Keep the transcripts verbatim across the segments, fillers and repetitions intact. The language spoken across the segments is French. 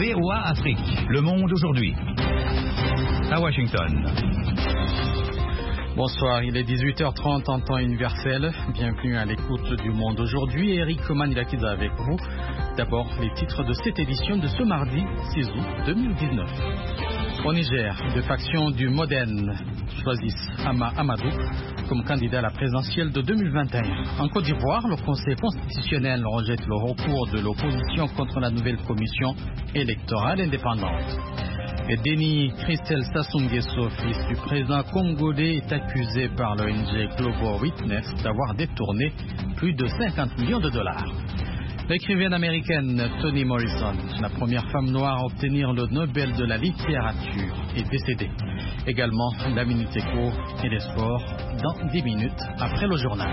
V O A Afrique. Le monde aujourd'hui. À Washington. Bonsoir, il est dix-huit heures trente en temps universel. Bienvenue à l'écoute du monde aujourd'hui. Eric Manilakiza avec vous. D'abord, les titres de cette édition de ce mardi six août deux mille dix-neuf. Au Niger, deux factions du Modène choisissent Ama Amadou comme candidat à la présidentielle de deux mille vingt et un. En Côte d'Ivoire, le Conseil constitutionnel rejette le recours de l'opposition contre la nouvelle commission électorale indépendante. Et Denis Christel Sassou Nguesso, fils du président congolais, est accusé par l'O N G Global Witness d'avoir détourné plus de cinquante millions de dollars. L'écrivaine américaine Toni Morrison, la première femme noire à obtenir le Nobel de la littérature, est décédée. Également, la Minute Éco et les sports dans dix minutes après le journal.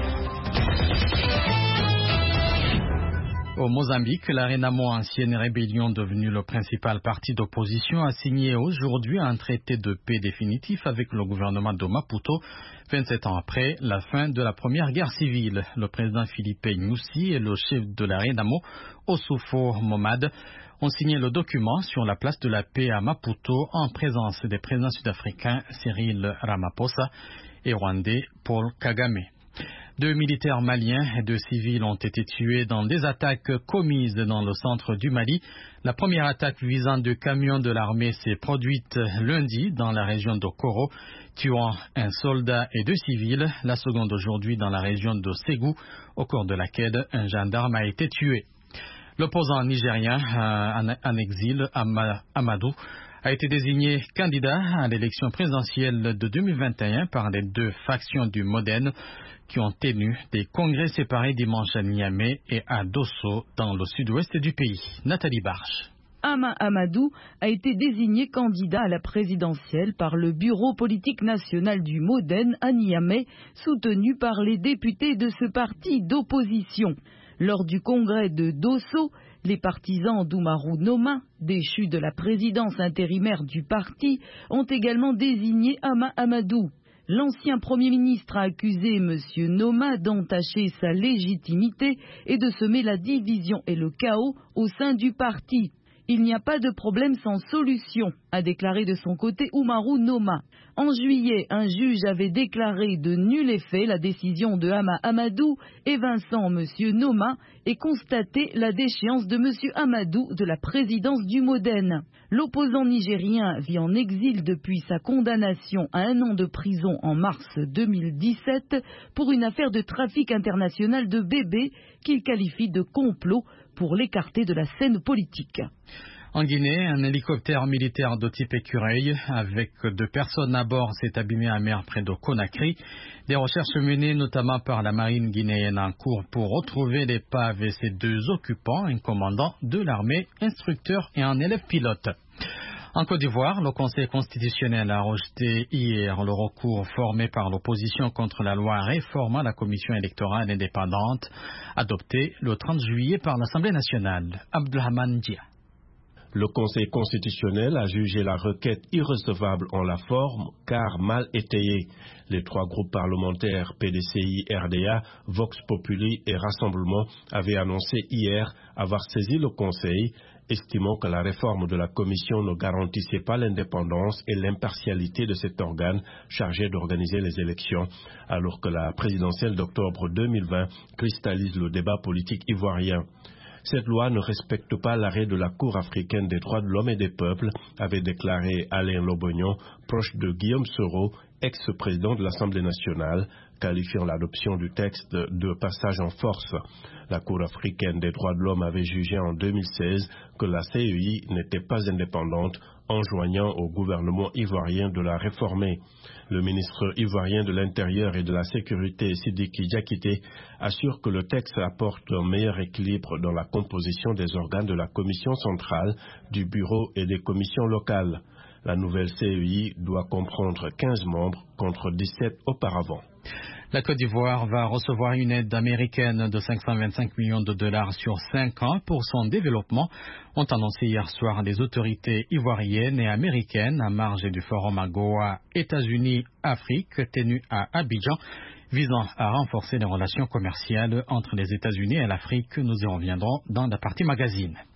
Au Mozambique, la Renamo, ancienne rébellion devenue le principal parti d'opposition, a signé aujourd'hui un traité de paix définitif avec le gouvernement de Maputo, vingt-sept ans après la fin de la première guerre civile. Le président Philippe Nyusi et le chef de la Renamo, Osufo Momad, ont signé le document sur la place de la paix à Maputo en présence des présidents sud-africains Cyril Ramaphosa et rwandais Paul Kagame. Deux militaires maliens et deux civils ont été tués dans des attaques commises dans le centre du Mali. La première attaque visant deux camions de l'armée s'est produite lundi dans la région de Koro, tuant un soldat et deux civils. La seconde aujourd'hui dans la région de Ségou, au cours de laquelle un gendarme a été tué. L'opposant nigérien euh, en, en exil, Ama, Amadou, a été désigné candidat à l'élection présidentielle de deux mille vingt et un par les deux factions du Modène qui ont tenu des congrès séparés dimanche à Niamey et à Dosso dans le sud-ouest du pays. Nathalie Barche. Ama Amadou a été désigné candidat à la présidentielle par le Bureau politique national du Modène à Niamey, soutenu par les députés de ce parti d'opposition. Lors du congrès de Dosso, les partisans d'Oumarou Noma, déchu de la présidence intérimaire du parti, ont également désigné Ama Amadou. L'ancien Premier ministre a accusé M. Noma d'entacher sa légitimité et de semer la division et le chaos au sein du parti. Il n'y a pas de problème sans solution, a déclaré de son côté Oumarou Noma. En juillet, un juge avait déclaré de nul effet la décision de Ama Amadou, évinçant M. Noma et constaté la déchéance de M. Amadou de la présidence du Modène. L'opposant nigérien vit en exil depuis sa condamnation à un an de prison en mars deux mille dix-sept pour une affaire de trafic international de bébés qu'il qualifie de complot pour l'écarter de la scène politique. En Guinée, un hélicoptère militaire de type écureuil avec deux personnes à bord s'est abîmé à mer près de Conakry. Des recherches menées notamment par la marine guinéenne en cours pour retrouver l'épave et ses deux occupants, un commandant de l'armée, instructeur et un élève pilote. En Côte d'Ivoire, le Conseil constitutionnel a rejeté hier le recours formé par l'opposition contre la loi réformant la commission électorale indépendante, adoptée le trente juillet par l'Assemblée nationale. Abdelrahman Dia. Le Conseil constitutionnel a jugé la requête irrecevable en la forme car mal étayée. Les trois groupes parlementaires P D C I, R D A, Vox Populi et Rassemblement avaient annoncé hier avoir saisi le Conseil, estimant que la réforme de la commission ne garantissait pas l'indépendance et l'impartialité de cet organe chargé d'organiser les élections, alors que la présidentielle d'octobre deux mille vingt cristallise le débat politique ivoirien. Cette loi ne respecte pas l'arrêt de la Cour africaine des droits de l'homme et des peuples, avait déclaré Alain Lobognon, proche de Guillaume Soro, ex-président de l'Assemblée nationale, qualifiant l'adoption du texte de passage en force. La Cour africaine des droits de l'homme avait jugé en deux mille seize que la C E I n'était pas indépendante, enjoignant au gouvernement ivoirien de la réformer. Le ministre ivoirien de l'Intérieur et de la Sécurité, Sidiki Diakité, assure que le texte apporte un meilleur équilibre dans la composition des organes de la commission centrale, du bureau et des commissions locales. La nouvelle C E I doit comprendre quinze membres contre dix-sept auparavant. La Côte d'Ivoire va recevoir une aide américaine de cinq cent vingt-cinq millions de dollars sur cinq ans pour son développement, ont annoncé hier soir les autorités ivoiriennes et américaines à marge du forum AGOA États-Unis-Afrique tenu à Abidjan, visant à renforcer les relations commerciales entre les États-Unis et l'Afrique. Nous y reviendrons dans la partie magazine.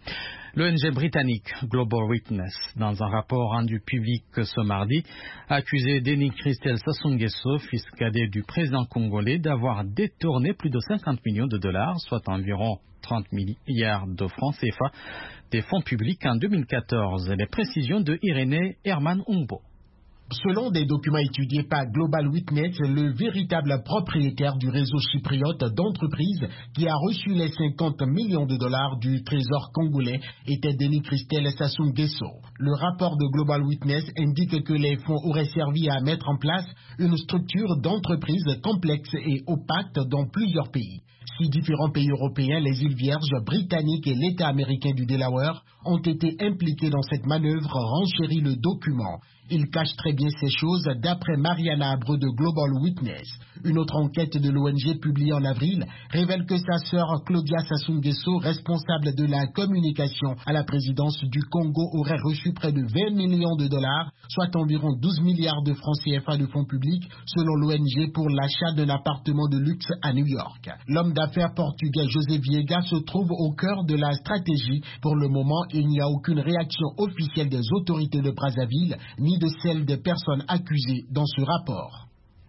L'O N G britannique Global Witness, dans un rapport rendu public ce mardi, a accusé Denis Christel Sassou Nguesso, fils cadet du président congolais, d'avoir détourné plus de cinquante millions de dollars, soit environ trente milliards de francs C F A, des fonds publics en deux mille quatorze. Les précisions de Irénée Herman Umbo. Selon des documents étudiés par Global Witness, le véritable propriétaire du réseau chypriote d'entreprises qui a reçu les cinquante millions de dollars du trésor congolais était Denis Christel Sassou Nguesso. Le rapport de Global Witness indique que les fonds auraient servi à mettre en place une structure d'entreprise complexe et opaque dans plusieurs pays. Six différents pays européens, les îles Vierges, britanniques et l'État américain du Delaware ont été impliqués dans cette manœuvre, renchérit le document. Il cache très bien ces choses d'après Mariana Abreu de Global Witness. Une autre enquête de l'O N G publiée en avril révèle que sa sœur Claudia Sassou Nguesso, responsable de la communication à la présidence du Congo, aurait reçu près de vingt millions de dollars, soit environ douze milliards de francs C F A de fonds publics, selon l'O N G, pour l'achat d'un appartement de luxe à New York. L'homme d'affaires portugais José Viegas se trouve au cœur de la stratégie. Pour le moment, il n'y a aucune réaction officielle des autorités de Brazzaville, ni de celle des personnes accusées dans ce rapport.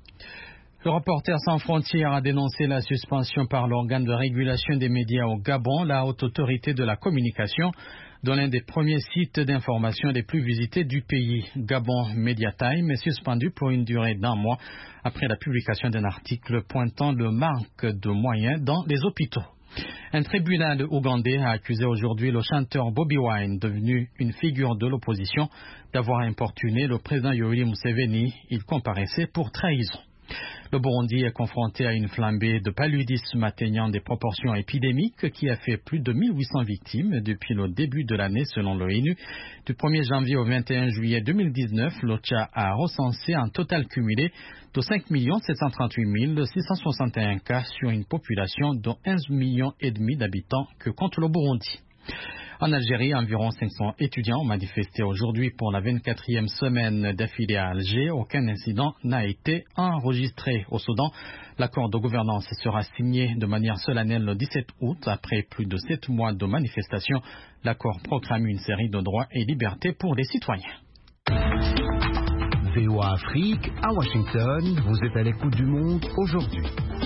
Le Reporters sans frontières a dénoncé la suspension par l'organe de régulation des médias au Gabon, la haute autorité de la communication, dont l'un des premiers sites d'information les plus visités du pays. Gabon Media Time est suspendu pour une durée d'un mois après la publication d'un article pointant le manque de moyens dans les hôpitaux. Un tribunal ougandais a accusé aujourd'hui le chanteur Bobi Wine, devenu une figure de l'opposition, d'avoir importuné le président Yoweri Museveni. Il comparaissait pour trahison. Le Burundi est confronté à une flambée de paludisme atteignant des proportions épidémiques qui a fait plus de mille huit cents victimes depuis le début de l'année selon l'ONU. Du premier janvier au vingt et un juillet deux mille dix-neuf, l'OCHA a recensé un total cumulé de cinq millions sept cent trente-huit mille six cent soixante et un cas sur une population de onze millions et demi d'habitants que compte le Burundi. En Algérie, environ cinq cents étudiants ont manifesté aujourd'hui pour la vingt-quatrième semaine d'affilée à Alger. Aucun incident n'a été enregistré. Au Soudan, l'accord de gouvernance sera signé de manière solennelle le dix-sept août. Après plus de sept mois de manifestations, l'accord proclame une série de droits et libertés pour les citoyens. V O A Afrique, à Washington, vous êtes à l'écoute du monde aujourd'hui.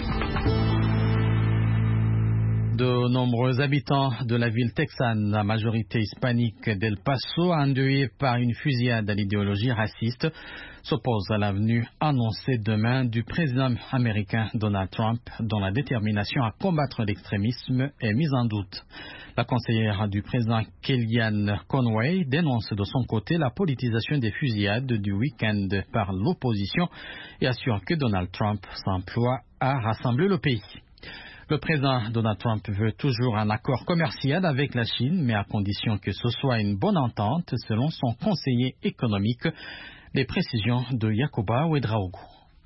De nombreux habitants de la ville texane, à majorité hispanique d'El Paso, endeuillés par une fusillade à l'idéologie raciste, s'opposent à l'avenue annoncée demain du président américain Donald Trump, dont la détermination à combattre l'extrémisme est mise en doute. La conseillère du président Kellyanne Conway dénonce de son côté la politisation des fusillades du week-end par l'opposition et assure que Donald Trump s'emploie à rassembler le pays. Le président Donald Trump veut toujours un accord commercial avec la Chine, mais à condition que ce soit une bonne entente, selon son conseiller économique. Les précisions de Yakuba Ouedraogo.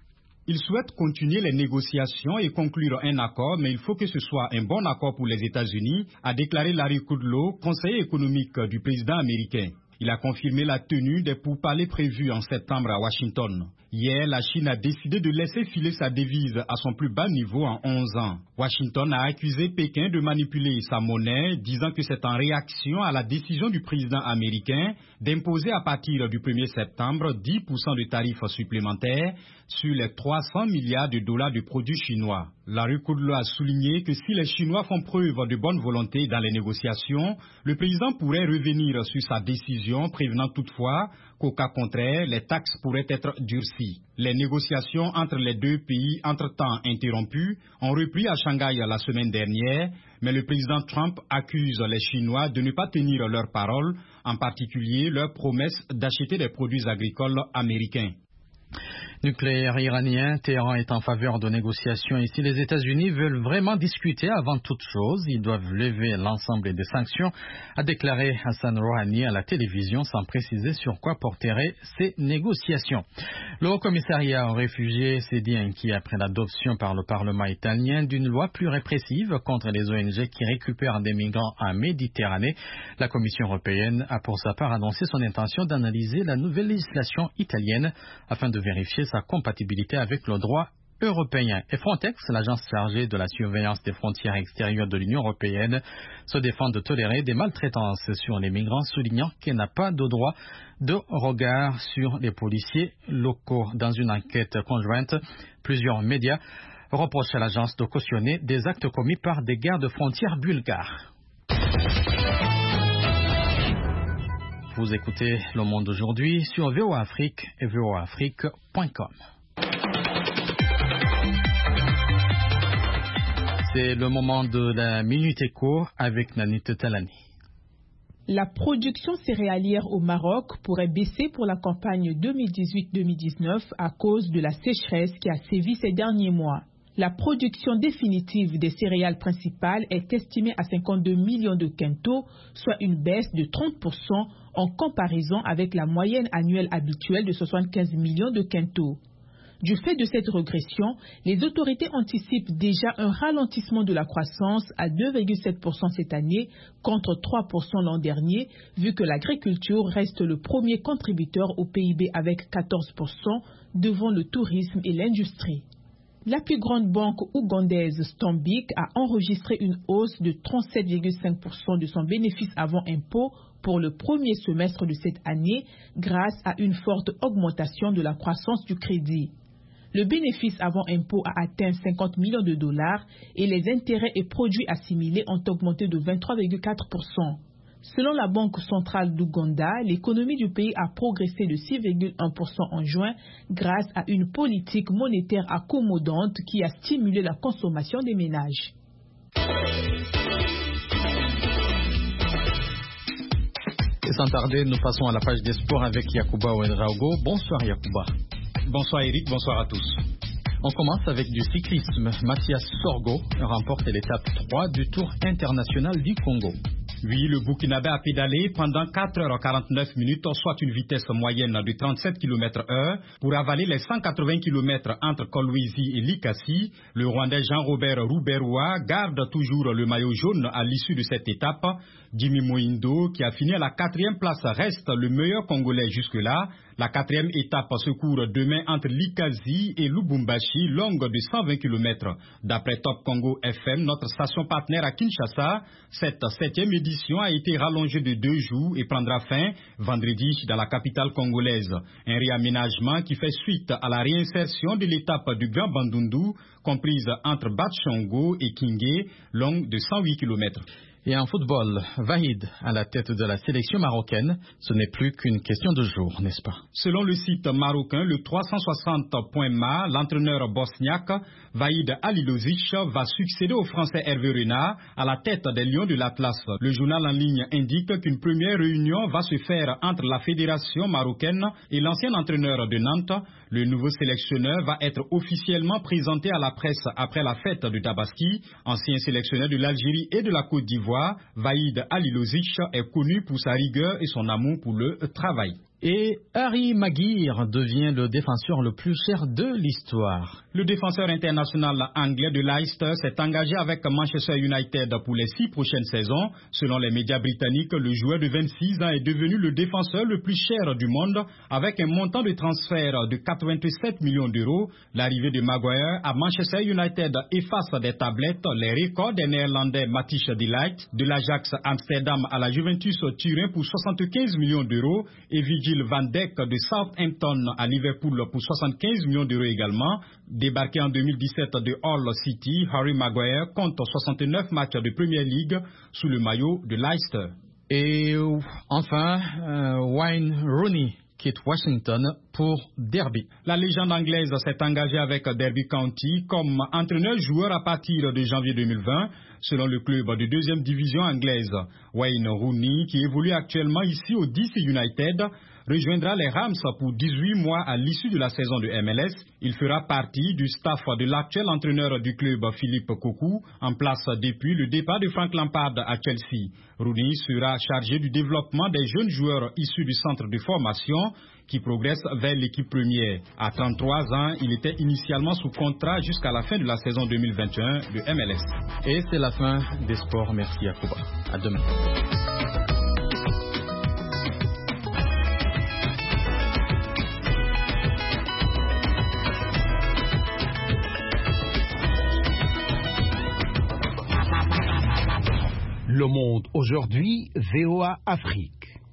Il souhaite continuer les négociations et conclure un accord, mais il faut que ce soit un bon accord pour les États-Unis, a déclaré Larry Kudlow, conseiller économique du président américain. Il a confirmé la tenue des pourparlers prévus en septembre à Washington. Hier, la Chine a décidé de laisser filer sa devise à son plus bas niveau en onze ans. Washington a accusé Pékin de manipuler sa monnaie, disant que c'est en réaction à la décision du président américain d'imposer à partir du premier septembre dix pour cent de tarifs supplémentaires sur les trois cents milliards de dollars de produits chinois. Larry Kudlow a souligné que si les Chinois font preuve de bonne volonté dans les négociations, le président pourrait revenir sur sa décision, prévenant toutefois qu'au cas contraire, les taxes pourraient être durcies. Les négociations entre les deux pays, entre-temps interrompues, ont repris à Shanghai la semaine dernière, mais le président Trump accuse les Chinois de ne pas tenir leurs paroles, en particulier leur promesse d'acheter des produits agricoles américains. Nucléaire iranien, Téhéran est en faveur de négociations et si les États-Unis veulent vraiment discuter avant toute chose, ils doivent lever l'ensemble des sanctions, a déclaré Hassan Rouhani à la télévision sans préciser sur quoi porteraient ces négociations. Le Haut-Commissariat aux réfugiés s'est dit inquiet après l'adoption par le Parlement italien d'une loi plus répressive contre les O N G qui récupèrent des migrants en Méditerranée. La Commission européenne a pour sa part annoncé son intention d'analyser la nouvelle législation italienne afin de vérifier sa compatibilité avec le droit européen. Et Frontex, l'agence chargée de la surveillance des frontières extérieures de l'Union européenne, se défend de tolérer des maltraitances sur les migrants, soulignant qu'elle n'a pas de droit de regard sur les policiers locaux. Dans une enquête conjointe, plusieurs médias reprochent à l'agence de cautionner des actes commis par des gardes frontières bulgares. Vous écoutez Le Monde aujourd'hui sur V O A Afrique et V O A Afrique point com. C'est le moment de la Minute Éco avec Nanit Talani. La production céréalière au Maroc pourrait baisser pour la campagne deux mille dix-huit deux mille dix-neuf à cause de la sécheresse qui a sévi ces derniers mois. La production définitive des céréales principales est estimée à cinquante-deux millions de quintaux, soit une baisse de trente pour cent en comparaison avec la moyenne annuelle habituelle de soixante-quinze millions de quintaux. Du fait de cette régression, les autorités anticipent déjà un ralentissement de la croissance à deux virgule sept pour cent cette année contre trois pour cent l'an dernier, vu que l'agriculture reste le premier contributeur au P I B avec quatorze pour cent devant le tourisme et l'industrie. La plus grande banque ougandaise Stanbic a enregistré une hausse de trente-sept virgule cinq pour cent de son bénéfice avant impôt pour le premier semestre de cette année grâce à une forte augmentation de la croissance du crédit. Le bénéfice avant impôt a atteint cinquante millions de dollars et les intérêts et produits assimilés ont augmenté de vingt-trois virgule quatre pour cent. Selon la Banque centrale d'Ouganda, l'économie du pays a progressé de six virgule un pour cent en juin grâce à une politique monétaire accommodante qui a stimulé la consommation des ménages. Et sans tarder, nous passons à la page des sports avec Yacouba Ouedraogo. Bonsoir Yacouba. Bonsoir Eric, bonsoir à tous. On commence avec du cyclisme. Mathias Sorgo remporte l'étape trois du Tour international du Congo. Oui, le Burkinabé a pédalé pendant quatre heures quarante-neuf minutes, soit une vitesse moyenne de trente-sept kilomètres heure, pour avaler les cent quatre-vingts kilomètres entre Kolwezi et Likasi. Le Rwandais Jean-Robert Rouberois garde toujours le maillot jaune à l'issue de cette étape. Jimmy Moindo, qui a fini à la quatrième place, reste le meilleur Congolais jusque-là. La quatrième étape se court demain entre Likasi et Lubumbashi, longue de cent vingt kilomètres. D'après Top Congo F M, notre station partenaire à Kinshasa, cette septième édition a été rallongée de deux jours et prendra fin vendredi dans la capitale congolaise. Un réaménagement qui fait suite à la réinsertion de l'étape du Grand Bandundu, comprise entre Batshongo et Kingé, longue de cent huit kilomètres. Et en football, Vahid à la tête de la sélection marocaine, ce n'est plus qu'une question de jour, n'est-ce pas? Selon le site marocain, le trois cent soixante point M A, l'entraîneur bosniaque Vahid Halilović va succéder au Français Hervé Renard à la tête des Lions de l'Atlas. Le journal en ligne indique qu'une première réunion va se faire entre la fédération marocaine et l'ancien entraîneur de Nantes. Le nouveau sélectionneur va être officiellement présenté à la presse après la fête de Tabaski. Ancien sélectionneur de l'Algérie et de la Côte d'Ivoire, Vahid Halilović est connu pour sa rigueur et son amour pour le travail. Et Harry Maguire devient le défenseur le plus cher de l'histoire. Le défenseur international anglais de Leicester s'est engagé avec Manchester United pour les six prochaines saisons. Selon les médias britanniques, le joueur de vingt-six ans est devenu le défenseur le plus cher du monde avec un montant de transfert de quatre-vingt-sept millions d'euros. L'arrivée de Maguire à Manchester United efface des tablettes les records des Néerlandais Matthijs de Ligt, de l'Ajax Amsterdam à la Juventus Turin pour soixante-quinze millions d'euros et Virgil van Dijk de Southampton à Liverpool pour soixante-quinze millions d'euros également. Débarqué en deux mille dix-sept de Hull City, Harry Maguire compte soixante-neuf matchs de Premier League sous le maillot de Leicester. Et enfin, euh, Wayne Rooney quitte Washington pour Derby. La légende anglaise s'est engagée avec Derby County comme entraîneur-joueur à partir de janvier deux mille vingt. Selon le club de deuxième division anglaise, Wayne Rooney, qui évolue actuellement ici au D C United, rejoindra les Rams pour dix-huit mois à l'issue de la saison de M L S. Il fera partie du staff de l'actuel entraîneur du club Philippe Cocu, en place depuis le départ de Frank Lampard à Chelsea. Rooney sera chargé du développement des jeunes joueurs issus du centre de formation qui progressent vers l'équipe première. À trente-trois ans, il était initialement sous contrat jusqu'à la fin de la saison deux mille vingt et un de M L S. Et c'est la fin des sports. Merci à Kuba. À demain. Monde aujourd'hui, V O A Afrique.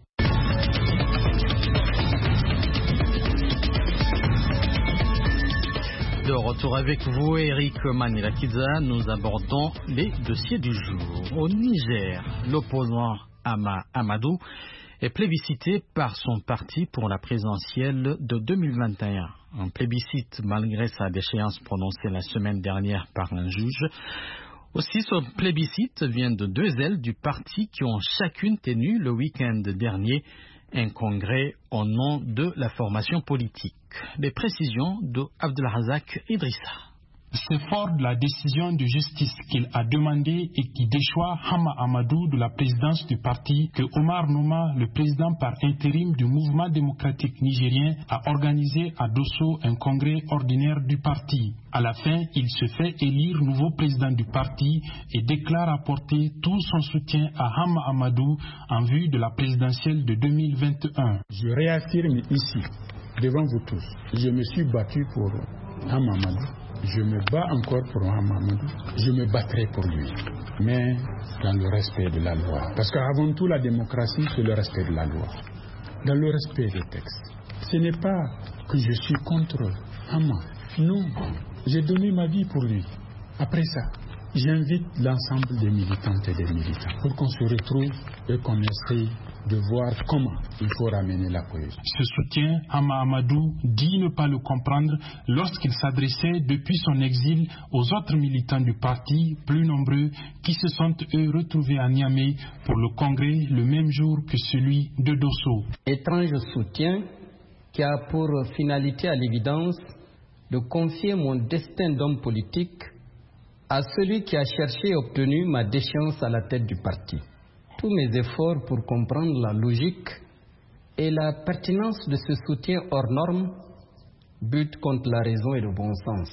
De retour avec vous, Eric Manilakiza, nous abordons les dossiers du jour. Au Niger, l'opposant Hama Amadou est plébiscité par son parti pour la présidentielle de deux mille vingt et un. Un plébiscite malgré sa déchéance prononcée la semaine dernière par un juge. Aussi, ce plébiscite vient de deux ailes du parti qui ont chacune tenu le week-end dernier un congrès au nom de la formation politique. Les précisions de Abdelrazak Idrissa. C'est fort de la décision de justice qu'il a demandé et qui déchoit Hama Amadou de la présidence du parti que Omar Nouma, le président par intérim du mouvement démocratique nigérien, a organisé à Dosso un congrès ordinaire du parti. À la fin, il se fait élire nouveau président du parti et déclare apporter tout son soutien à Hama Amadou en vue de la présidentielle de deux mille vingt et un. Je réaffirme ici, devant vous tous, je me suis battu pour Hama Amadou. Je me bats encore pour Hama Amadou. Je me battrai pour lui. Mais dans le respect de la loi. Parce qu'avant tout, la démocratie, c'est le respect de la loi. Dans le respect des textes. Ce n'est pas que je suis contre Hama. Non. J'ai donné ma vie pour lui. Après ça, j'invite l'ensemble des militantes et des militants pour qu'on se retrouve et qu'on essaye de voir comment il faut ramener la cohésion. Ce soutien, Hama Amadou dit ne pas le comprendre lorsqu'il s'adressait depuis son exil aux autres militants du parti, plus nombreux, qui se sont eux retrouvés à Niamey pour le congrès le même jour que celui de Dosso. Étrange soutien qui a pour finalité à l'évidence de confier mon destin d'homme politique à celui qui a cherché et obtenu ma déchéance à la tête du parti. Tous mes efforts pour comprendre la logique et la pertinence de ce soutien hors norme butent contre la raison et le bon sens.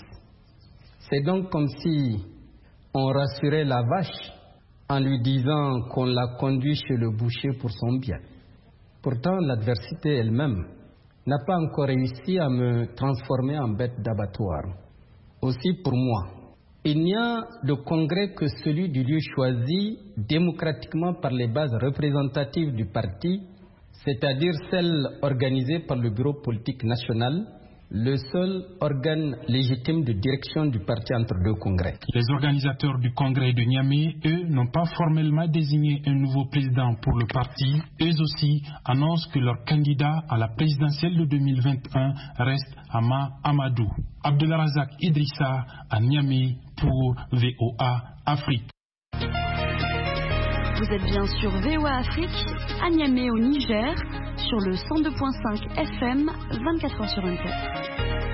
C'est donc comme si on rassurait la vache en lui disant qu'on l'a conduit chez le boucher pour son bien. Pourtant, l'adversité elle-même n'a pas encore réussi à me transformer en bête d'abattoir. Aussi pour moi, il n'y a de congrès que celui du lieu choisi démocratiquement par les bases représentatives du parti, c'est-à-dire celles organisées par le bureau politique national, le seul organe légitime de direction du parti entre deux congrès. Les organisateurs du congrès de Niamey, eux, n'ont pas formellement désigné un nouveau président pour le parti. Eux aussi annoncent que leur candidat à la présidentielle de deux mille vingt et un reste Hama Amadou. Abdelrazak Idrissa à Niamey pour V O A Afrique. Vous êtes bien sur V O A Afrique, à Niamey au Niger, sur le cent deux virgule cinq F M, vingt-quatre heures sur vingt-quatre.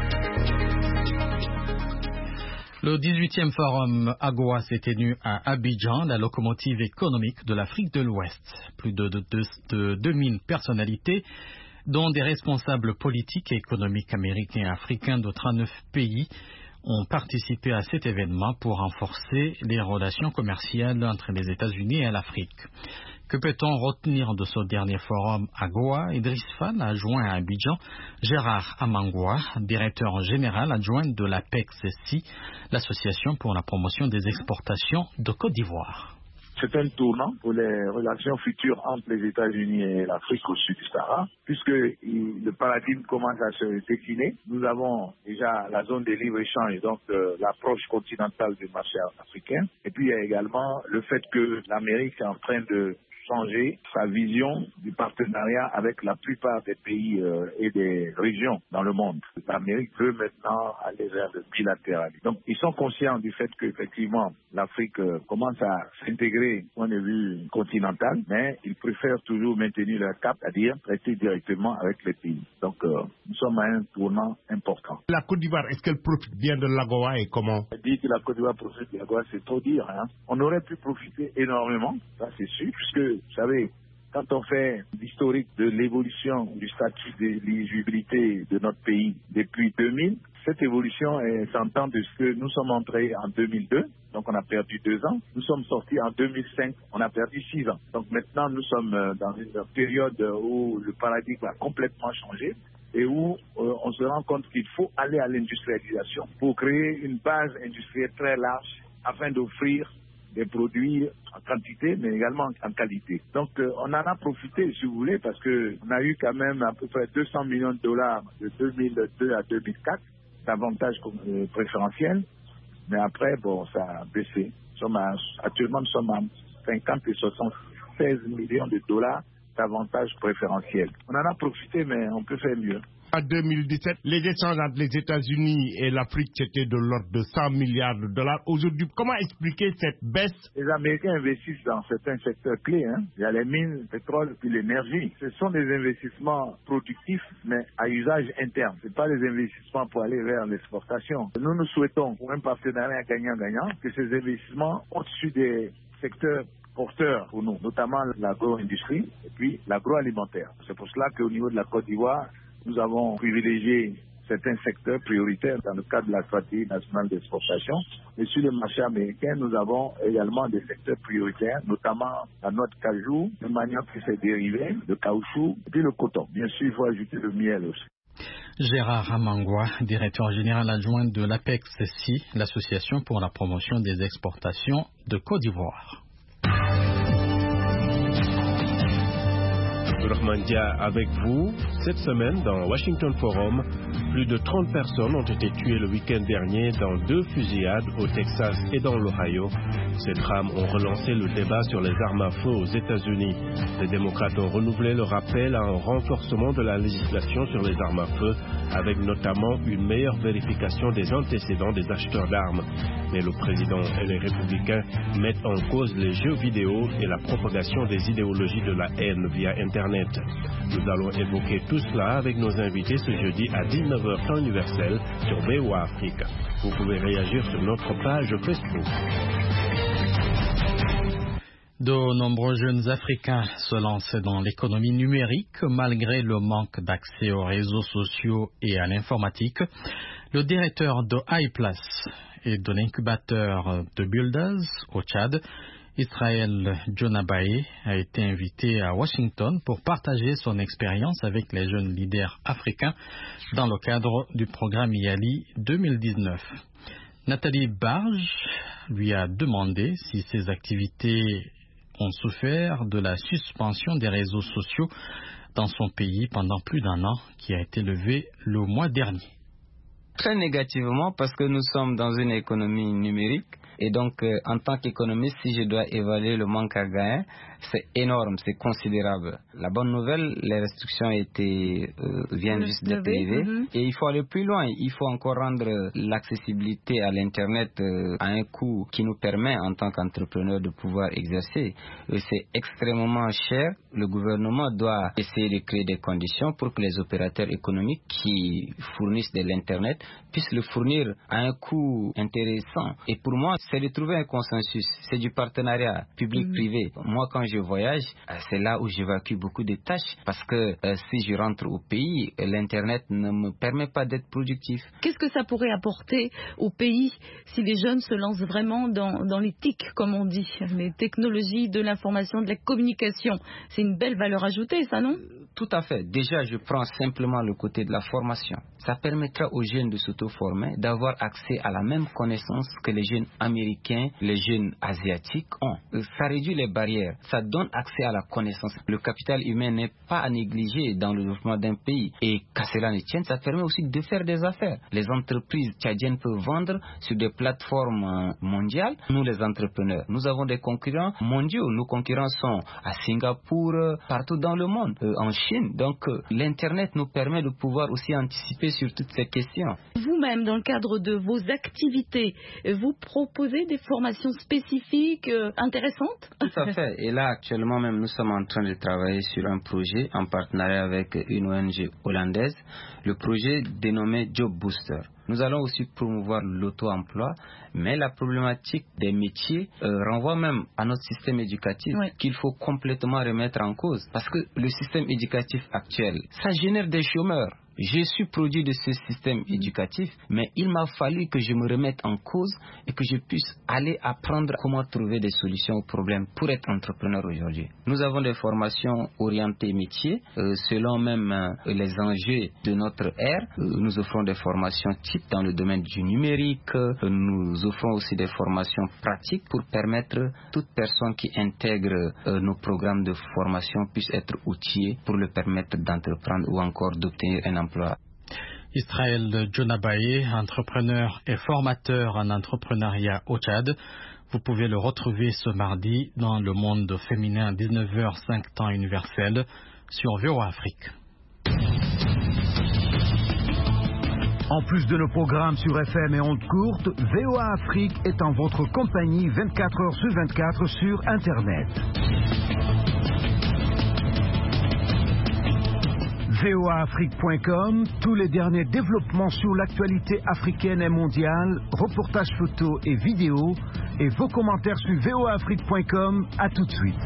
Le dix-huitième forum AGOA s'est tenu à Abidjan, la locomotive économique de l'Afrique de l'Ouest. Plus de, de, de, de deux mille personnalités, dont des responsables politiques et économiques américains et africains de trente-neuf pays, ont participé à cet événement pour renforcer les relations commerciales entre les États-Unis et l'Afrique. Que peut-on retenir de ce dernier forum AGOA? Idriss Fall, adjoint à Abidjan, Gérard Amangwa, directeur général adjoint de l'APEX-S I, l'association pour la promotion des exportations de Côte d'Ivoire. C'est un tournant pour les relations futures entre les États-Unis et l'Afrique au sud du Sahara, puisque le paradigme commence à se décliner. Nous avons déjà la zone de libre-échange, donc euh, l'approche continentale du marché africain. Et puis il y a également le fait que l'Amérique est en train de changer sa vision du partenariat avec la plupart des pays euh, et des régions dans le monde. L'Amérique veut maintenant aller vers le bilatéralisme. Donc ils sont conscients du fait qu'effectivement l'Afrique euh, commence à s'intégrer au point de vue continental, mais ils préfèrent toujours maintenir leur cap, c'est-à-dire traiter directement avec les pays. Donc euh, nous sommes à un tournant important. La Côte d'Ivoire, est-ce qu'elle profite bien de l'AGOA et comment? Dire que la Côte d'Ivoire profite de l'AGOA, c'est trop dire. Hein. On aurait pu profiter énormément, ça c'est sûr, puisque vous savez, quand on fait l'historique de l'évolution du statut d'éligibilité de notre pays depuis deux mille, cette évolution s'entend de ce que nous sommes entrés en deux mille deux, donc on a perdu deux ans. Nous sommes sortis en deux mille cinq, on a perdu six ans. Donc maintenant, nous sommes dans une période où le paradigme a complètement changé et où euh, on se rend compte qu'il faut aller à l'industrialisation pour créer une base industrielle très large afin d'offrir des produits en quantité, mais également en qualité. Donc, euh, on en a profité, si vous voulez, parce qu'on a eu quand même à peu près deux cents millions de dollars de deux mille deux à deux mille quatre, d'avantages euh, préférentiels. Mais après, bon, ça a baissé. Nous sommes à, actuellement, nous sommes à cinquante et soixante-seize millions de dollars d'avantages préférentiels. On en a profité, mais on peut faire mieux. En deux mille dix-sept, les échanges entre les États-Unis et l'Afrique, c'était de l'ordre de cent milliards de dollars. Aujourd'hui, comment expliquer cette baisse? Les Américains investissent dans certains secteurs clés. Hein. Il y a les mines, le pétrole, puis l'énergie. Ce sont des investissements productifs, mais à usage interne. Ce n'est pas des investissements pour aller vers l'exportation. Nous, nous souhaitons, pour un partenariat gagnant-gagnant, que ces investissements au-dessus des secteurs porteurs pour nous, notamment l'agro-industrie et puis l'agroalimentaire. C'est pour cela qu'au niveau de la Côte d'Ivoire, nous avons privilégié certains secteurs prioritaires dans le cadre de la stratégie nationale d'exportation. Et sur le marché américain, nous avons également des secteurs prioritaires, notamment la noix de cajou, le manioc et ses dérivés, le caoutchouc, et puis le coton. Bien sûr, il faut ajouter le miel aussi. Gérard Amangwa, directeur général adjoint de l'APEX-C, l'association pour la promotion des exportations de Côte d'Ivoire. Rahmandia avec vous. Cette semaine, dans Washington Forum, plus de trente personnes ont été tuées le week-end dernier dans deux fusillades au Texas et dans l'Ohio. Ces drames ont relancé le débat sur les armes à feu aux États-Unis. Les démocrates ont renouvelé leur appel à un renforcement de la législation sur les armes à feu, avec notamment une meilleure vérification des antécédents des acheteurs d'armes. Mais le président et les républicains mettent en cause les jeux vidéo et la propagation des idéologies de la haine via Internet. Nous allons évoquer tout cela avec nos invités ce jeudi à dix-neuf heures temps universel sur B O A Afrique. Vous pouvez réagir sur notre page Facebook. De nombreux jeunes Africains se lancent dans l'économie numérique malgré le manque d'accès aux réseaux sociaux et à l'informatique. Le directeur de iPlace et de l'incubateur de Builders au Tchad, Israël Jonabaye, a été invité à Washington pour partager son expérience avec les jeunes leaders africains dans le cadre du programme YALI deux mille dix-neuf. Nathalie Barge lui a demandé si ses activités ont souffert de la suspension des réseaux sociaux dans son pays pendant plus d'un an, qui a été levée le mois dernier. Très négativement, parce que nous sommes dans une économie numérique. Et donc, euh, en tant qu'économiste, si je dois évaluer le manque à gagner, c'est énorme, c'est considérable. La bonne nouvelle, les restrictions étaient, euh, viennent juste d'être levées. Mm-hmm. Et il faut aller plus loin. Il faut encore rendre l'accessibilité à l'Internet euh, à un coût qui nous permet, en tant qu'entrepreneur, de pouvoir exercer. Et c'est extrêmement cher. Le gouvernement doit essayer de créer des conditions pour que les opérateurs économiques qui fournissent de l'Internet puissent le fournir à un coût intéressant. Et pour moi, c'est de trouver un consensus. C'est du partenariat public-privé. Mmh. Moi, quand je voyage, c'est là où j'évacue beaucoup de tâches parce que euh, si je rentre au pays, l'Internet ne me permet pas d'être productif. Qu'est-ce que ça pourrait apporter au pays si les jeunes se lancent vraiment dans, dans les T I C, comme on dit, les technologies de l'information, de la communication? C'est une belle valeur ajoutée, ça, non? Tout à fait. Déjà, je prends simplement le côté de la formation. Ça permettra aux jeunes de s'auto-former, d'avoir accès à la même connaissance que les jeunes américains, les jeunes asiatiques ont. Ça réduit les barrières, ça donne accès à la connaissance. Le capital humain n'est pas à négliger dans le développement d'un pays. Et qu'à cela ne tienne, ça permet aussi de faire des affaires. Les entreprises tchadiennes peuvent vendre sur des plateformes mondiales. Nous, les entrepreneurs, nous avons des concurrents mondiaux. Nos concurrents sont à Singapour, partout dans le monde, en Chine. Donc, l'Internet nous permet de pouvoir aussi anticiper sur toutes ces questions. Vous-même, dans le cadre de vos activités, vous proposez des formations spécifiques euh, intéressantes? Tout à fait. Et là, actuellement même, nous sommes en train de travailler sur un projet en partenariat avec une O N G hollandaise, le projet dénommé Job Booster. Nous allons aussi promouvoir l'auto-emploi, mais la problématique des métiers euh, renvoie même à notre système éducatif, oui, qu'il faut complètement remettre en cause. Parce que le système éducatif actuel, ça génère des chômeurs. Je suis produit de ce système éducatif, mais il m'a fallu que je me remette en cause et que je puisse aller apprendre comment trouver des solutions aux problèmes pour être entrepreneur aujourd'hui. Nous avons des formations orientées métiers, euh, selon même euh, les enjeux de notre ère. Euh, nous offrons des formations type dans le domaine du numérique. Euh, nous offrons aussi des formations pratiques pour permettre à toute personne qui intègre euh, nos programmes de formation puisse être outillée pour le permettre d'entreprendre ou encore d'obtenir un emploi. Israël Jonabaye, entrepreneur et formateur en entrepreneuriat au Tchad. Vous pouvez le retrouver ce mardi dans Le Monde féminin à dix-neuf heures cinq temps universel sur V O A Afrique. En plus de nos programmes sur F M et ondes courtes, V O A Afrique est en votre compagnie vingt-quatre heures sur vingt-quatre sur Internet. V O A Afrique point com, tous les derniers développements sur l'actualité africaine et mondiale, reportages photos et vidéos, et vos commentaires sur V O A Afrique point com. À tout de suite.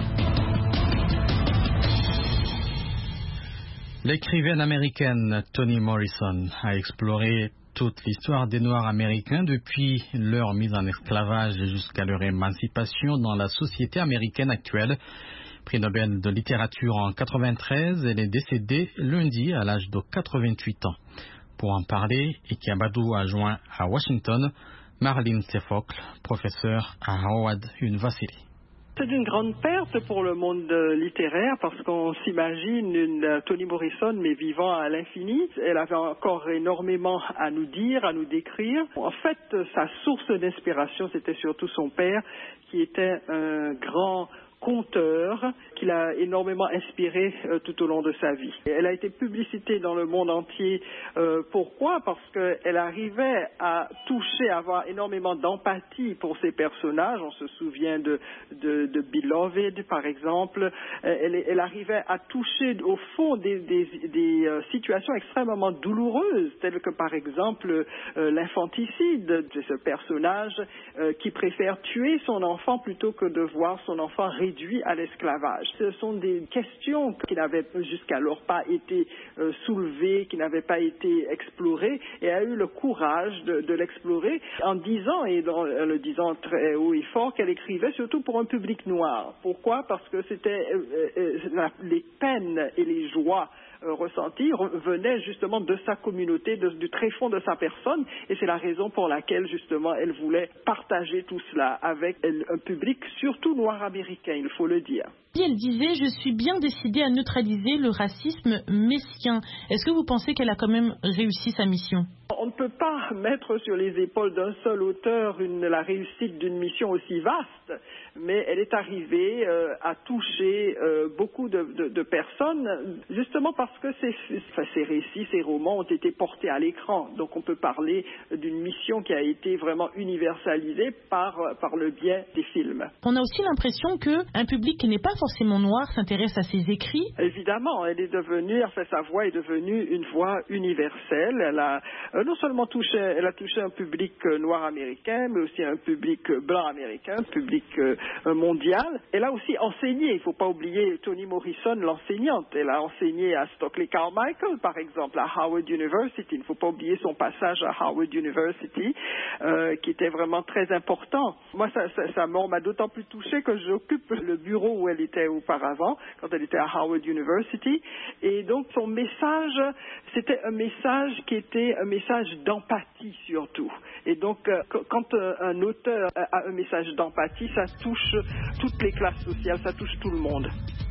L'écrivaine américaine Toni Morrison a exploré toute l'histoire des Noirs américains depuis leur mise en esclavage jusqu'à leur émancipation dans la société américaine actuelle. Prix Nobel de littérature en quatre-vingt-treize, elle est décédée lundi à l'âge de quatre-vingt-huit ans. Pour en parler, Eki Abadou a joint à Washington Marlene Sefocle, professeure à Howard University. C'est une grande perte pour le monde littéraire parce qu'on s'imagine une Toni Morrison mais vivant à l'infini. Elle avait encore énormément à nous dire, à nous décrire. En fait, sa source d'inspiration, c'était surtout son père qui était un grand conteur qui l'a énormément inspiré euh, tout au long de sa vie. Elle a été publicitée dans le monde entier. Euh, pourquoi? Parce qu'elle arrivait à toucher, à avoir énormément d'empathie pour ses personnages. On se souvient de, de, de Beloved, par exemple. Elle, elle arrivait à toucher au fond des, des, des euh, situations extrêmement douloureuses, telles que par exemple euh, l'infanticide de ce personnage euh, qui préfère tuer son enfant plutôt que de voir son enfant réduit à l'esclavage. Ce sont des questions qui n'avaient jusqu'alors pas été euh, soulevées, qui n'avaient pas été explorées, et a eu le courage de, de l'explorer en disant, et en le disant très haut et fort, qu'elle écrivait surtout pour un public noir. Pourquoi? Parce que c'était euh, euh, la, les peines et les joies Euh, ressentir venait justement de sa communauté, de, du tréfonds de sa personne, et c'est la raison pour laquelle justement elle voulait partager tout cela avec un public surtout noir américain, il faut le dire. Elle disait « Je suis bien décidée à neutraliser le racisme mesquin ». Est-ce que vous pensez qu'elle a quand même réussi sa mission? On ne peut pas mettre sur les épaules d'un seul auteur une, la réussite d'une mission aussi vaste, mais elle est arrivée euh, à toucher euh, beaucoup de, de, de personnes, justement parce que ces, enfin, ces récits, ces romans ont été portés à l'écran. Donc on peut parler d'une mission qui a été vraiment universalisée par, par le biais des films. On a aussi l'impression qu'un public qui n'est pas forcément noir s'intéresse à ses écrits. Évidemment, elle est devenue, enfin sa voix est devenue une voix universelle. Elle a euh, non seulement touché, elle a touché un public euh, noir américain, mais aussi un public euh, blanc américain, un public euh, mondial. Elle a aussi enseigné. Il ne faut pas oublier Toni Morrison, l'enseignante. Elle a enseigné à Stokely Carmichael, par exemple, à Howard University. Il ne faut pas oublier son passage à Howard University, euh, qui était vraiment très important. Moi, sa, sa, sa mort m'a d'autant plus touché que j'occupe le bureau où elle était auparavant, quand elle était à Howard University. Et donc, son message, c'était un message qui était un message d'empathie surtout. Et donc, euh, quand euh, un auteur a un message d'empathie, ça touche toutes les classes sociales, ça touche tout le monde.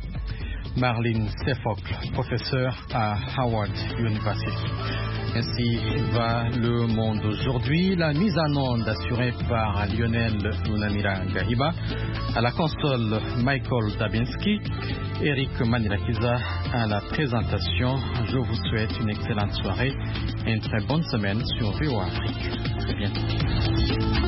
Marlene Sefocle, professeure à Howard University. Ainsi va le monde aujourd'hui. La mise en onde assurée par Lionel Lunamira Gahiba. À la console, Michael Dabinski. Eric Manilakiza à la présentation. Je vous souhaite une excellente soirée et une très bonne semaine sur V O A Afrique. À très bientôt.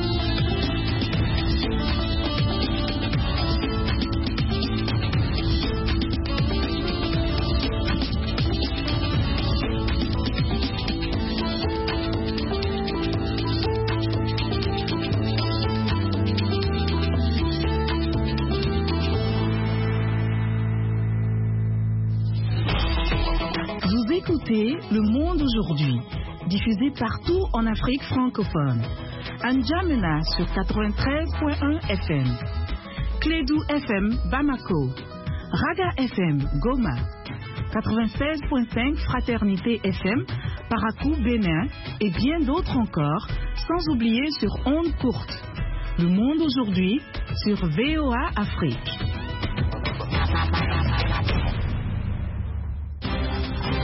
écoutez Le Monde aujourd'hui, diffusé partout en Afrique francophone. N'Djamena sur quatre-vingt-treize point un F M. Clédou F M Bamako. Raga F M Goma. quatre-vingt-seize point cinq Fraternité F M Parakou Bénin et bien d'autres encore, sans oublier sur ondes courtes. Le Monde aujourd'hui sur V O A Afrique.